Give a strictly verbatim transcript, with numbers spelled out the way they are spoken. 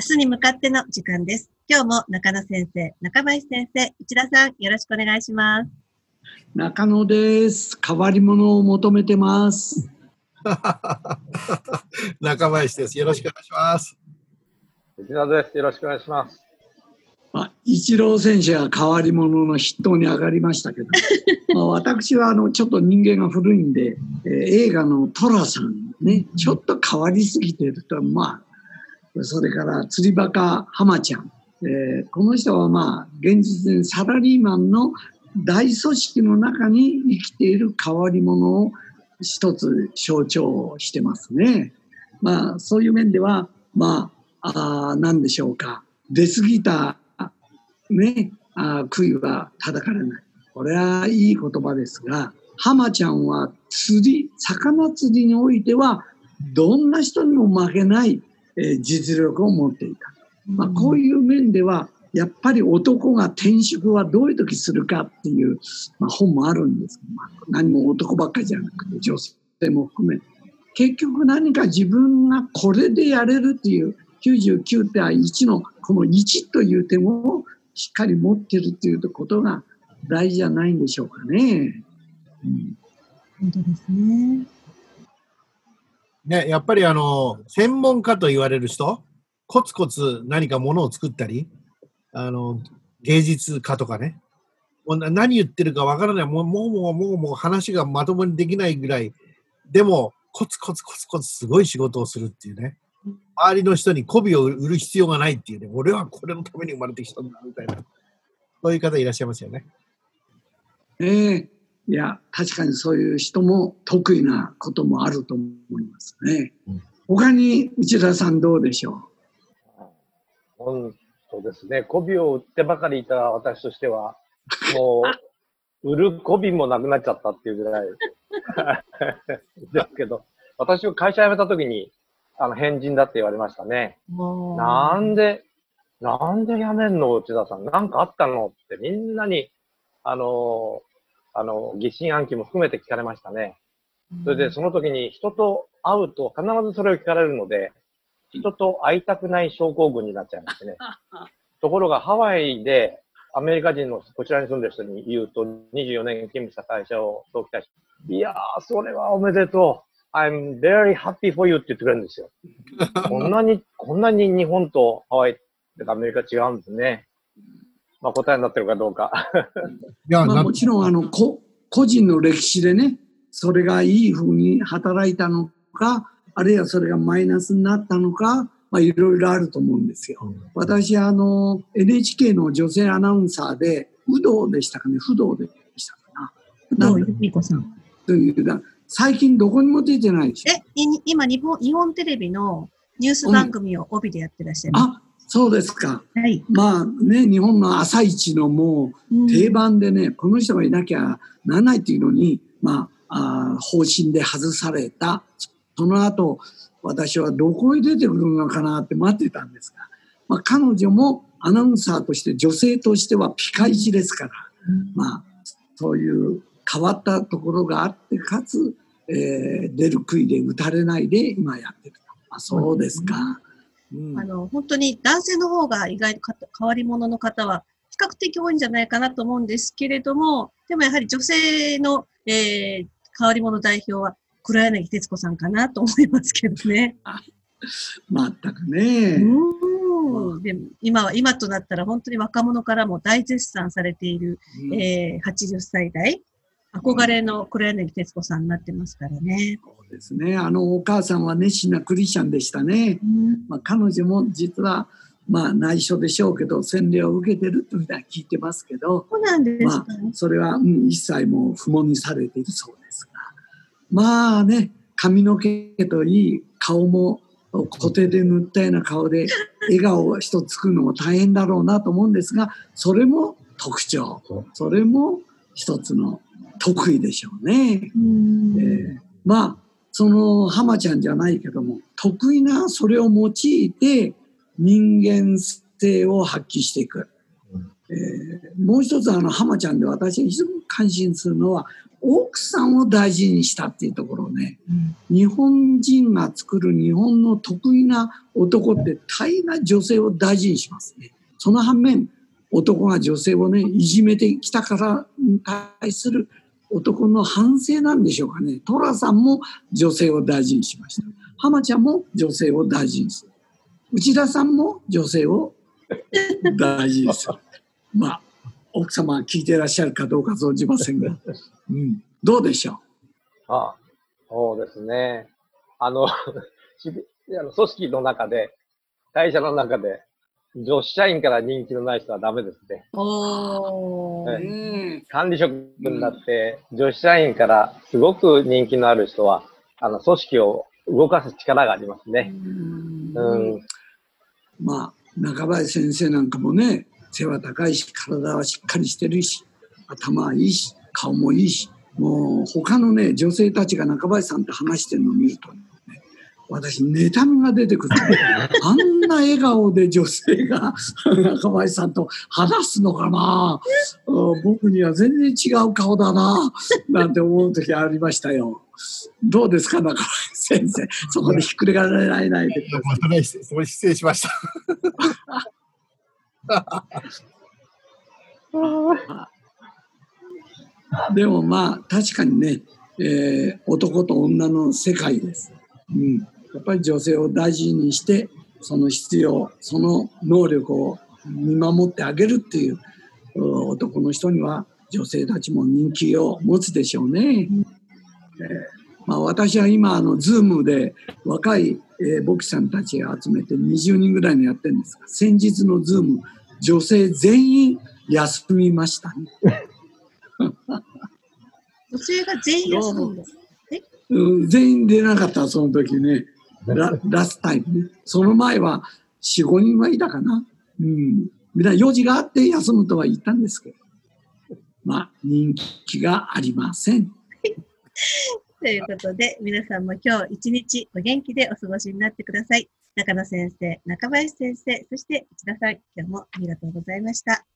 日に向かっての時間です。今日も中野先生、中林先生、内田さん、よろしくお願いします。 中野です。変わり者を求めてます。 中林です。よろしくお願いします。 内田です。よろしくお願いします。 まあ、イチロー選手が変わり者の筆頭に上がりましたけど、まあ私はあのちょっと人間が古いんで、えー、映画の寅さんね、ちょっと変わりすぎてると、まあ、それから釣りバカ浜ちゃん、えー、この人はまあ現実にサラリーマンの大組織の中に生きている変わり者を一つ象徴してますね。まあそういう面ではまあ、あ何でしょうか、出過ぎたね、あ杭は叩かれない。これはいい言葉ですが、浜ちゃんは釣り、魚釣りにおいてはどんな人にも負けない、えー、実力を持っていた。まあ、こういう面ではやっぱり男が転職はどういう時するかっていう、まあ、本もあるんですけど、まあ、何も男ばっかりじゃなくて女性も含め結局何か自分がこれでやれるっていうきゅうじゅうきゅうてんいちのこのいちという点をしっかり持ってるっていうことが大事じゃないんでしょうかね。 うん、本当ですね。 ね、やっぱりあの専門家と言われる人、コツコツ何かものを作ったり、あの芸術家とかね、もう何言ってるかわからない、もうもうもうもうもう話がまともにできないぐらい、でもコツコツコツコツすごい仕事をするっていうね。周りの人に媚びを売る必要がないっていうね、俺はこれのために生まれてきたんだみたいな、そういう方いらっしゃいますよね。 ええ、いや確かにそういう人も得意なこともあると思いますね。うん、他に内田さんどうでしょう。 本当ですね。媚びを売ってばかりいた私としては、もう売る媚びもなくなっちゃったっていうぐらいですけど、私が会社辞めた時に。あの、変人だって言われましたね。なんで、なんで辞めんの内田さん。なんかあったのってみんなに、あの、あの、疑心暗鬼も含めて聞かれましたね。それでその時に人と会うと必ずそれを聞かれるので、人と会いたくない症候群になっちゃいましてね。ところがハワイでアメリカ人のこちらに住んでる人に言うと、にじゅうよねん勤務した会社を早期退職。いやー、それはおめでとう。I'm very happy for you って言ってくれるんですよ。こんなに、こんなに日本とハワイとかアメリカ違うんですね。まあ答えになってるかどうか。 いやまあ、もちろんあのこ個人の歴史でね、それがいい風に働いたのか、あるいはそれがマイナスになったのか、まあいろいろあると思うんですよ。うん、私あの エヌエイチケー の女性アナウンサーで、有働でしたかね、不動でしたかな。 有働由美子さん。 という最近どこにも出てないでしょ。 え、今日本、日本テレビのニュース番組を帯でやってらっしゃいます。 あ、そうですか。 はい。 まあね、日本の朝一のもう定番でね、うん、この人がいなきゃならないっていうのに、まあ、あ方針で外された。その後、私はどこへ出てくるのかなって待ってたんですが、まあ彼女もアナウンサーとして女性としてはピカイチですから、うん、まあそういう変わったところがあって、かつ、えー、出る杭で打たれないで今やってると。あ、そうですか。 うん、あの本当に男性の方が意外と変わり者の方は比較的多いんじゃないかなと思うんですけれども、でもやはり女性の、えー、変わり者代表は黒柳徹子さんかなと思いますけどね。 まったくね。 うん、でも今は今となったら本当に若者からも大絶賛されている、うん、えー、はちじゅっさい代憧れの黒柳徹子さんになってますからね。 そうですね。あのお母さんは熱心なクリスチャンでしたね。うん、まあ、彼女も実はまあ内緒でしょうけど洗礼を受けてるというふうには聞いてますけど、 そうなんですか、 まあ、それは、うん、一切もう不問にされているそうですが、まあね、髪の毛といい顔もコテで塗ったような顔で笑顔を一つ作るのも大変だろうなと思うんですが、それも特徴、それも一つの得意でしょうね。うん、えー、まあその浜ちゃんじゃないけども得意なそれを用いて人間性を発揮していく、ええー、もう一つあの浜ちゃんで私が非常に感心するのは奥さんを大事にしたっていうところね、うん、日本人が作る日本の得意な男って大概な女性を大事にしますね。その反面男が女性をねいじめてきたからに対する男の反省なんでしょうかね。寅さんも女性を大事にしました。浜ちゃんも女性を大事にする。内田さんも女性を大事にする。まあ奥様は聞いていらっしゃるかどうか存じませんが、うん、どうでしょう。 ああ、そうですね。あの、あの組織の中で、会社の中で、女子社員から人気のない人はダメですね。 おー、 うん、管理職になって、うん、女子社員からすごく人気のある人は、あの、組織を動かす力がありますね。うん、 うん、まあ、中林先生なんかもね、背は高いし、体はしっかりしてるし、頭はいいし、顔もいいし、もう他のね、女性たちが中林さんと話してるのを見ると、ね、私、妬みが出てくる。あんな笑顔で女性が中林さんと話すのかな、僕には全然違う顔だな、なんて思う時ありましたよ。どうですか、中林先生。そこでひっくり返られないでください。 それ失礼しました。 でもまあ確かにね、えー、男と女の世界です、うん、やっぱり女性を大事にしてその必要その能力を見守ってあげるっていう男の人には女性たちも人気を持つでしょうね、えーまあ、私は今あの Zoom で若い、えー、牧師さんたちを集めてにじゅうにんぐらいのやってるんですが、先日の Zoom女性全員休みましたね。 女性が全員休むんです。え、 うん、全員出なかった、その時ね。ラ, ラストタイムね。その前はよん、ごにんはいたかな。うん。みんな用事があって休むとは言ったんですけど。まあ、人気がありません。 ということで、皆さんも今日一日お元気でお過ごしになってください。中野先生、中林先生、そして内田さん、今日もありがとうございました。